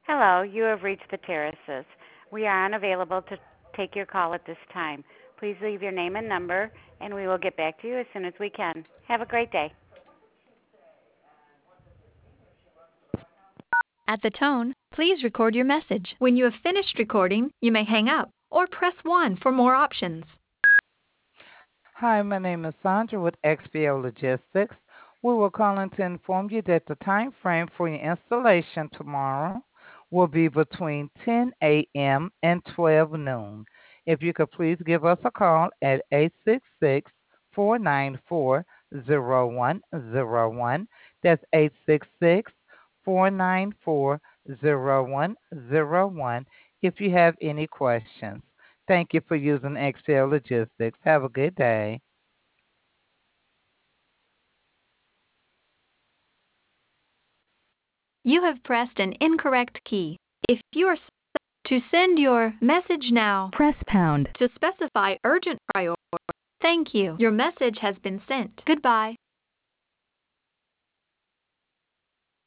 Hello, you have reached the Terraces. We are unavailable to take your call at this time. Please leave your name and number, and we will get back to you as soon as we can. Have a great day. At the tone, please record your message. When you have finished recording, you may hang up or press 1 for more options. Hi, my name is Sandra with XPO Logistics. We were calling to inform you that the time frame for your installation tomorrow will be between 10 a.m. and 12 noon. If you could please give us a call at 866-494-0101. That's 866-494-0101 if you have any questions. Thank you for using XL Logistics. Have a good day. You have pressed an incorrect key. If you are to send your message now, press pound. To specify urgent priority, thank you. Your message has been sent. Goodbye.